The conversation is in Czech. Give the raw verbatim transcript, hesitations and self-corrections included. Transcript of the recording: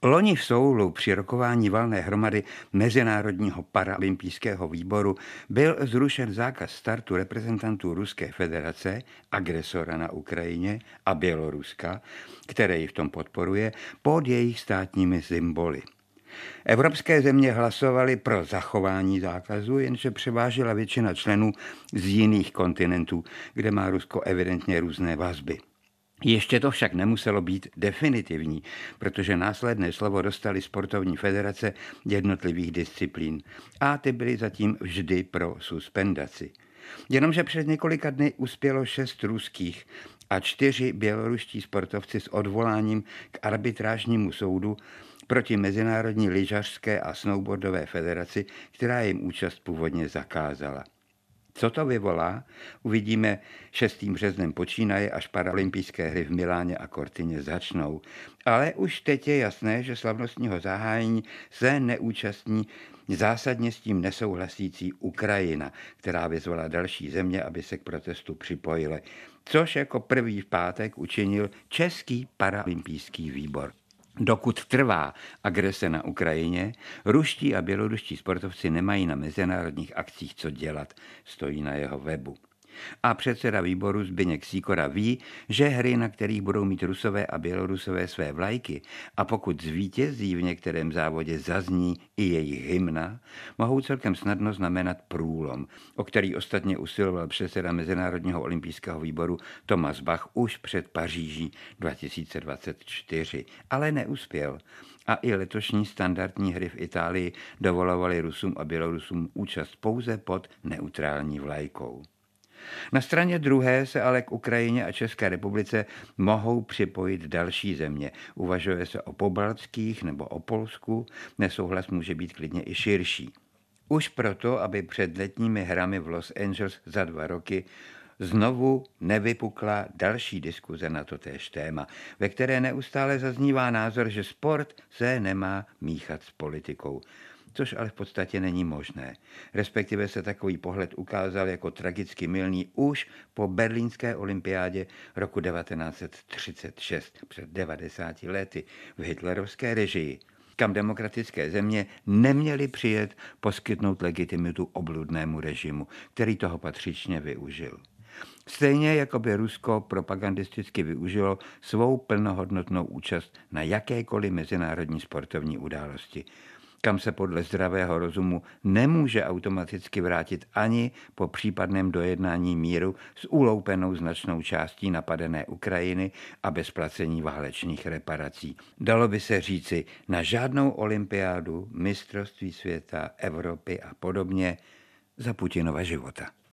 Loni v Soulu při rokování valné hromady Mezinárodního paralympijského výboru byl zrušen zákaz startu reprezentantů Ruské federace, agresora na Ukrajině, a Běloruska, které ji v tom podporuje, pod jejich státními symboly. Evropské země hlasovaly pro zachování zákazu, jenže převážila většina členů z jiných kontinentů, kde má Rusko evidentně různé vazby. Ještě to však nemuselo být definitivní, protože následné slovo dostaly sportovní federace jednotlivých disciplín a ty byly zatím vždy pro suspendaci. Jenomže před několika dny uspělo šest ruských a čtyři běloruští sportovci s odvoláním k arbitrážnímu soudu proti Mezinárodní lyžařské a snowboardové federaci, která jim účast původně zakázala. Co to vyvolá, uvidíme šestým březnem počínaje, až paralympijské hry v Miláně a Cortině začnou. Ale už teď je jasné, že slavnostního zahájení se neúčastní zásadně s tím nesouhlasící Ukrajina, která vyzvala další země, aby se k protestu připojily, což jako první v pátek učinil Český paralympijský výbor. Dokud trvá agrese na Ukrajině, ruští a běloruští sportovci nemají na mezinárodních akcích co dělat, stojí na jeho webu. A předseda výboru Zbyněk Sýkora ví, že hry, na kterých budou mít Rusové a Bělorusové své vlajky, a pokud zvítězí v některém závodě zazní i jejich hymna, mohou celkem snadno znamenat průlom, o který ostatně usiloval předseda Mezinárodního olympijského výboru Thomas Bach už před Paříží dva tisíce dvacet čtyři, ale neuspěl. A i letošní standardní hry v Itálii dovolovaly Rusům a Bělorusům účast pouze pod neutrální vlajkou. Na straně druhé se ale k Ukrajině a České republice mohou připojit další země. Uvažuje se o pobaltských nebo o Polsku, nesouhlas může být klidně i širší. Už proto, aby před letními hrami v Los Angeles za dva roky znovu nevypukla další diskuze na totéž téma, ve které neustále zaznívá názor, že sport se nemá míchat s politikou. Což ale v podstatě není možné. Respektive se takový pohled ukázal jako tragicky mylný už po berlínské olympiádě roku devatenáct set třicet šest, před devadesáti lety, v hitlerovské režii, kam demokratické země neměly přijet poskytnout legitimitu obludnému režimu, který toho patřičně využil. Stejně jako by Rusko propagandisticky využilo svou plnohodnotnou účast na jakékoliv mezinárodní sportovní události, kam se podle zdravého rozumu nemůže automaticky vrátit ani po případném dojednání míru s uloupenou značnou částí napadené Ukrajiny a bez placení válečných reparací. Dalo by se říci, na žádnou olympiádu, mistrovství světa, Evropy a podobně za Putinova života.